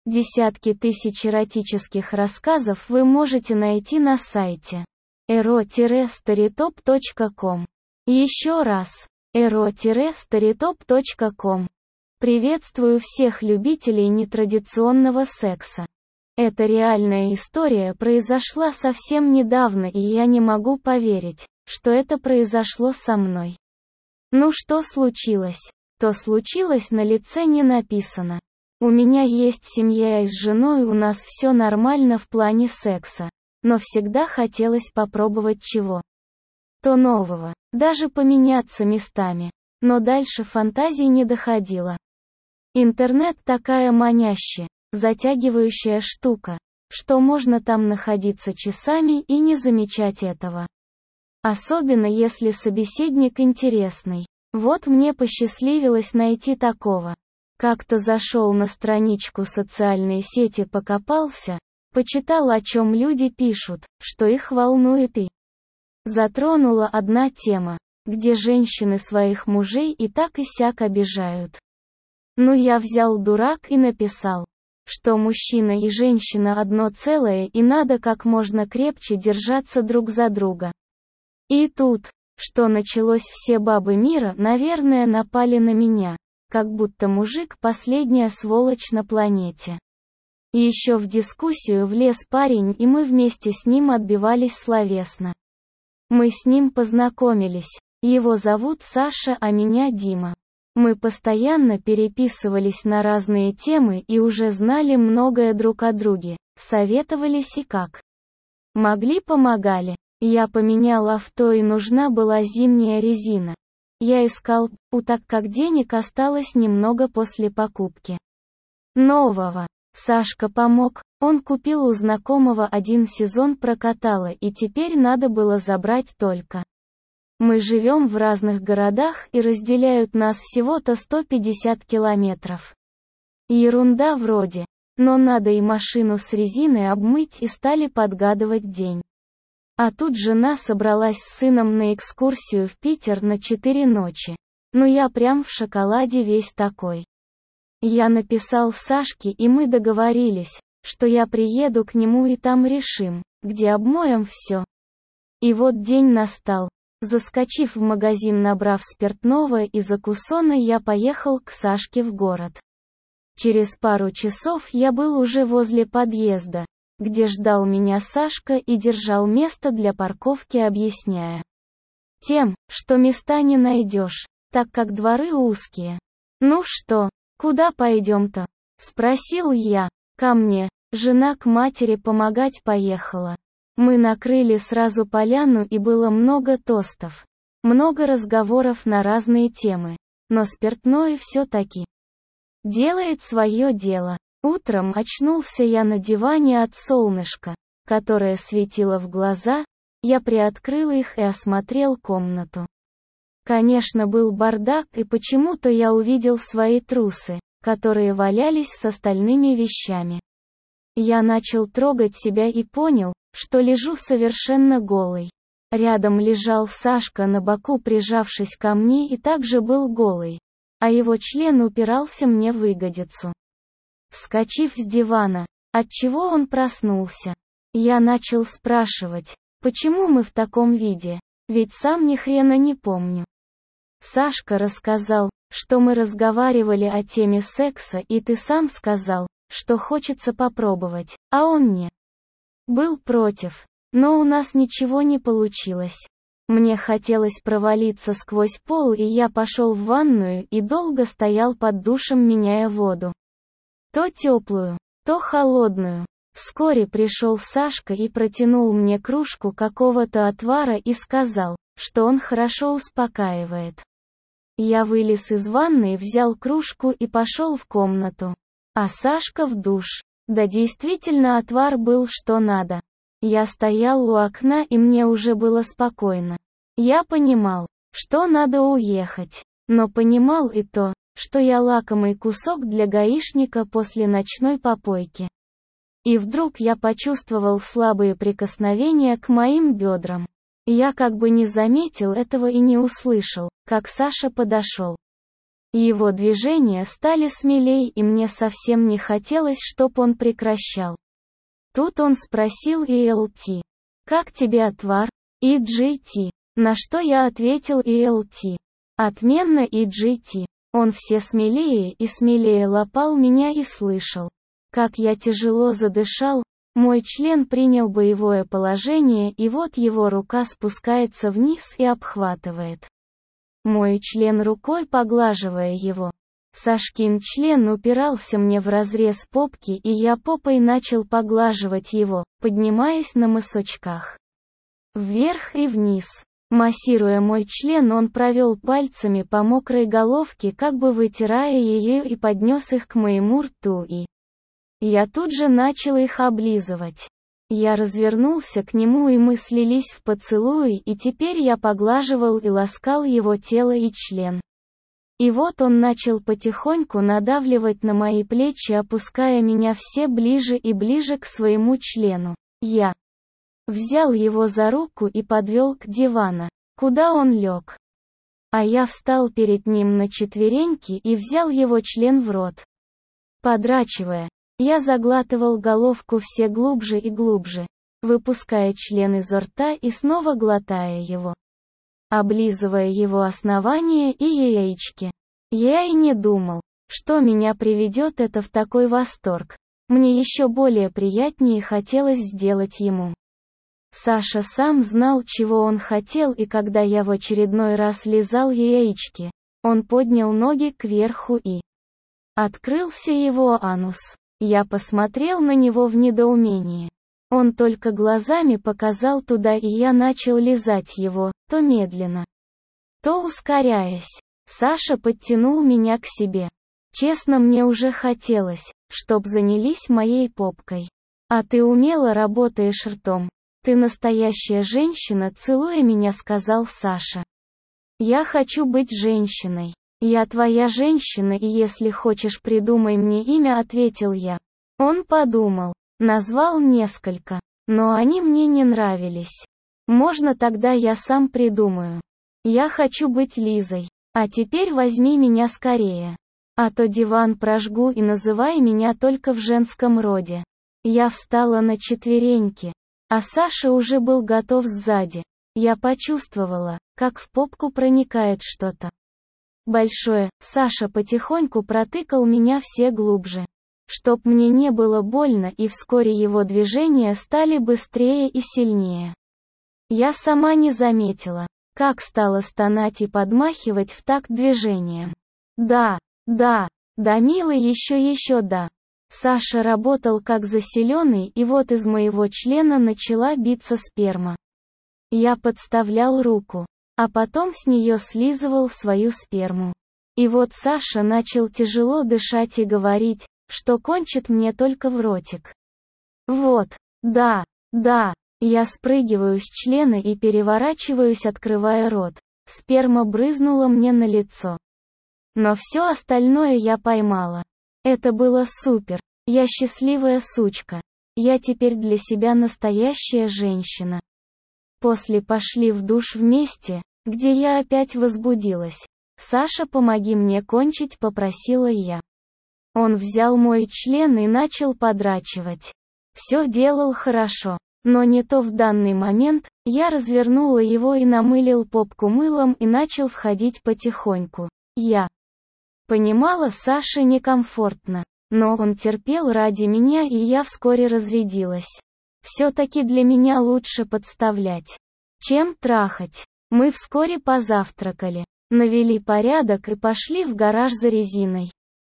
Десятки тысяч эротических рассказов вы можете найти на сайте ero-storytop.com. Еще раз, ero-storytop.com. Приветствую всех любителей нетрадиционного секса. Эта реальная история произошла совсем недавно, и я не могу поверить, что это произошло со мной. Ну что случилось? То случилось, на лице не написано. У меня есть семья и с женой у нас все нормально в плане секса, но всегда хотелось попробовать чего-то нового, даже поменяться местами, но дальше фантазий не доходило. Интернет такая манящая, затягивающая штука, что можно там находиться часами и не замечать этого. Особенно если собеседник интересный. Вот мне посчастливилось найти такого. Как-то зашел на страничку социальной сети, покопался, почитал, о чем люди пишут, что их волнует, и затронула одна тема, где женщины своих мужей и так и сяк обижают. Ну я взял дурак и написал, что мужчина и женщина одно целое и надо как можно крепче держаться друг за друга. И тут, что началось, все бабы мира, наверное, напали на меня, как будто мужик последняя сволочь на планете. И еще в дискуссию влез парень, и мы вместе с ним отбивались словесно. Мы с ним познакомились, его зовут Саша, а меня Дима. Мы постоянно переписывались на разные темы и уже знали многое друг о друге, советовались и как могли помогали. Я поменял авто, и нужна была зимняя резина. Я искал, так как денег осталось немного после покупки нового. Сашка помог, он купил у знакомого, один сезон прокатало, и теперь надо было забрать только. Мы живем в разных городах и разделяют нас всего-то 150 километров. Ерунда вроде, но надо и машину с резиной обмыть, и стали подгадывать день. А тут жена собралась с сыном на экскурсию в Питер на 4 ночи. Ну я прям в шоколаде весь такой. Я написал Сашке, и мы договорились, что я приеду к нему и там решим, где обмоем все. И вот день настал. Заскочив в магазин, набрав спиртного и закусона, я поехал к Сашке в город. Через пару часов я был уже возле подъезда, где ждал меня Сашка и держал место для парковки, объясняя тем, что места не найдешь, так как дворы узкие. «Ну что, куда пойдем-то?» — спросил я. «Ко мне, жена к матери помогать поехала». Мы накрыли сразу поляну, и было много тостов, много разговоров на разные темы, но спиртное все-таки делает свое дело. Утром очнулся я на диване от солнышка, которое светило в глаза. Я приоткрыл их и осмотрел комнату. Конечно, был бардак, и почему-то я увидел свои трусы, которые валялись с остальными вещами. Я начал трогать себя и понял, что лежу совершенно голый. Рядом лежал Сашка на боку, прижавшись ко мне, и также был голый, а его член упирался мне в ягодицу. Вскочив с дивана, отчего он проснулся, я начал спрашивать, почему мы в таком виде, ведь сам ни хрена не помню. Сашка рассказал, что мы разговаривали о теме секса, и ты сам сказал, что хочется попробовать, а он не был против, но у нас ничего не получилось. Мне хотелось провалиться сквозь пол, и я пошел в ванную и долго стоял под душем, меняя воду. То теплую, то холодную. Вскоре пришел Сашка и протянул мне кружку какого-то отвара и сказал, что он хорошо успокаивает. Я вылез из ванны, взял кружку и пошел в комнату. А Сашка в душ. Да действительно, отвар был что надо. Я стоял у окна, и мне уже было спокойно. Я понимал, что надо уехать, но понимал и то, что я лакомый кусок для гаишника после ночной попойки. И вдруг я почувствовал слабые прикосновения к моим бедрам. Я как бы не заметил этого и не услышал, как Саша подошел. Его движения стали смелей, и мне совсем не хотелось, чтоб он прекращал. Тут он спросил ELT. «Как тебе отвар?» EGT. На что я ответил ELT. «Отменно EGT». Он все смелее и смелее лапал меня и слышал, как я тяжело задышал. Мой член принял боевое положение, и вот его рука спускается вниз и обхватывает мой член рукой, поглаживая его. Сашкин член упирался мне в разрез попки, и я попой начал поглаживать его, поднимаясь на мысочках вверх и вниз. Массируя мой член, он провел пальцами по мокрой головке, как бы вытирая ее, и поднес их к моему рту, и я тут же начал их облизывать. Я развернулся к нему, и мы слились в поцелуи, и теперь я поглаживал и ласкал его тело и член. И вот он начал потихоньку надавливать на мои плечи, опуская меня все ближе и ближе к своему члену. Я взял его за руку и подвел к дивану, куда он лег. А я встал перед ним на четвереньки и взял его член в рот. Подрачивая, я заглатывал головку все глубже и глубже, выпуская член изо рта и снова глотая его, облизывая его основание и яички. Я и не думал, что меня приведет это в такой восторг. Мне еще более приятнее хотелось сделать ему. Саша сам знал, чего он хотел, и когда я в очередной раз лизал яички, он поднял ноги кверху и открылся его анус. Я посмотрел на него в недоумении. Он только глазами показал туда, и я начал лизать его, то медленно, то ускоряясь. Саша подтянул меня к себе. Честно, мне уже хотелось, чтоб занялись моей попкой. «А ты умело работаешь ртом. Ты настоящая женщина», — целуя меня, сказал Саша. «Я хочу быть женщиной. Я твоя женщина, и если хочешь, придумай мне имя», — ответил я. Он подумал, назвал несколько, но они мне не нравились. «Можно тогда я сам придумаю. Я хочу быть Лизой. А теперь возьми меня скорее. А то диван прожгу, и называй меня только в женском роде». Я встала на четвереньки, а Саша уже был готов сзади. Я почувствовала, как в попку проникает что-то большое. Саша потихоньку протыкал меня все глубже, чтоб мне не было больно, и вскоре его движения стали быстрее и сильнее. Я сама не заметила, как стала стонать и подмахивать в такт движением. Да, милый, еще да. Саша работал как заселенный, и вот из моего члена начала биться сперма. Я подставлял руку, а потом с нее слизывал свою сперму. И вот Саша начал тяжело дышать и говорить, что кончит мне только в ротик. Вот, да. Я спрыгиваю с члена и переворачиваюсь, открывая рот. Сперма брызнула мне на лицо. Но все остальное я поймала. Это было супер. Я счастливая сучка. Я теперь для себя настоящая женщина. После пошли в душ вместе, где я опять возбудилась. «Саша, помоги мне кончить», — попросила я. Он взял мой член и начал подрачивать. Все делал хорошо, но не то в данный момент. Я развернула его и намылил попку мылом и начал входить потихоньку. Я понимала, Саше некомфортно, но он терпел ради меня, и я вскоре разрядилась. Все-таки для меня лучше подставлять, чем трахать. Мы вскоре позавтракали, навели порядок и пошли в гараж за резиной.